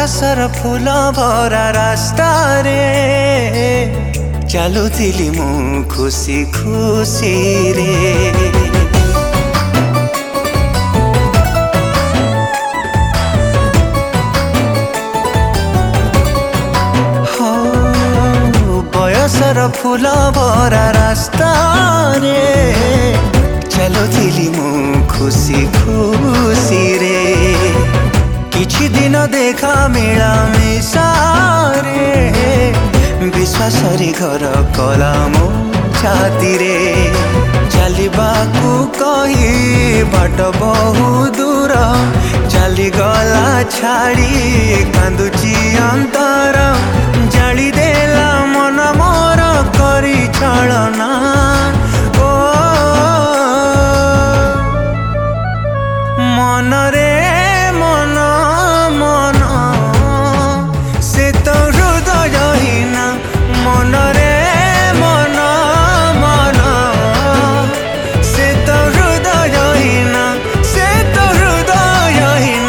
बयसर फूल भरा रास्ता रे चलुथिली मु खुशी खुशी रे। बयसर फूल भरा रास्ता रे चलुथिली मु खुशी खुशी रे। किछि दिन देखा मिला मिसारे विश्वास रे घर कला मो छाती रे। चलिबाकू कही बाट बहु दूर चली गला छाड़ी कांदुची अंतर जाली देला मन मोर करी छलना। ओ मन रे मन मन से तो हृदयहीन मन रे मन मन से तो हृदयहीन से तो हृदयहीन।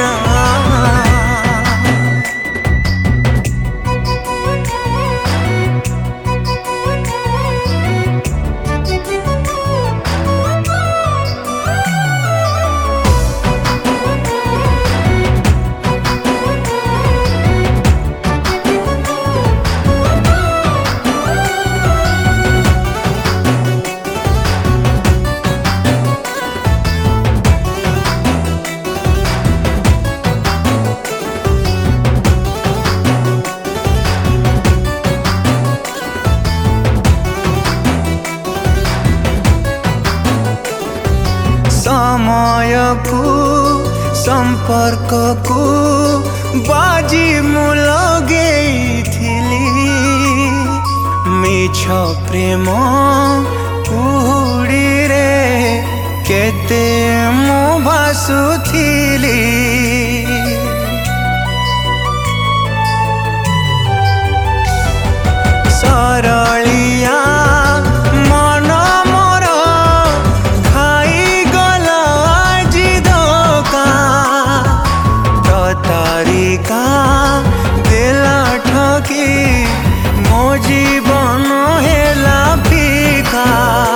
समय को संपर्क को बाजी मु लगेइथिली मिछ प्रेम कुहुड़ी रे केते मु भासुथिली। सरलिया मन मोर खाई गला जिदका तारिका देला ठकी मो जीवन हेला फीका।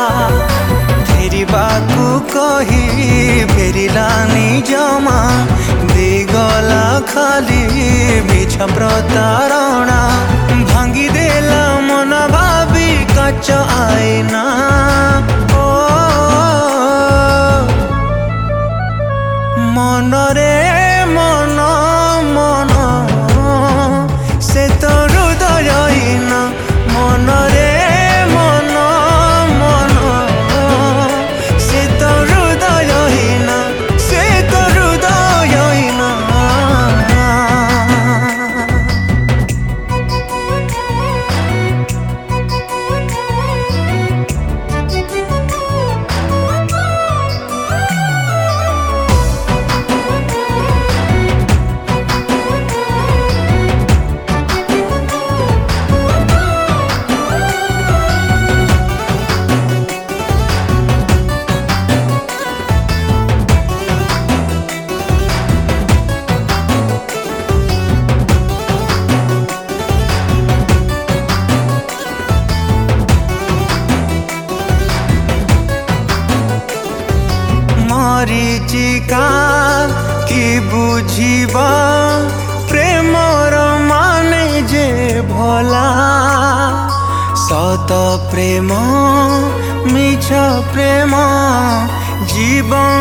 फेरिबाकू कही फेरिलानी जमा देगला खाली मिछ प्रतारणा भांगी देला मन भावी काच आईना। ओ मन रे मन मन से तो हृदयहीन मन रे मन मन से तो हृदयहीन से तो हृदयहीन। मरीचिका कि बुझिबा प्रेमर माने जे भला सत प्रेम मिछ प्रेम जीवन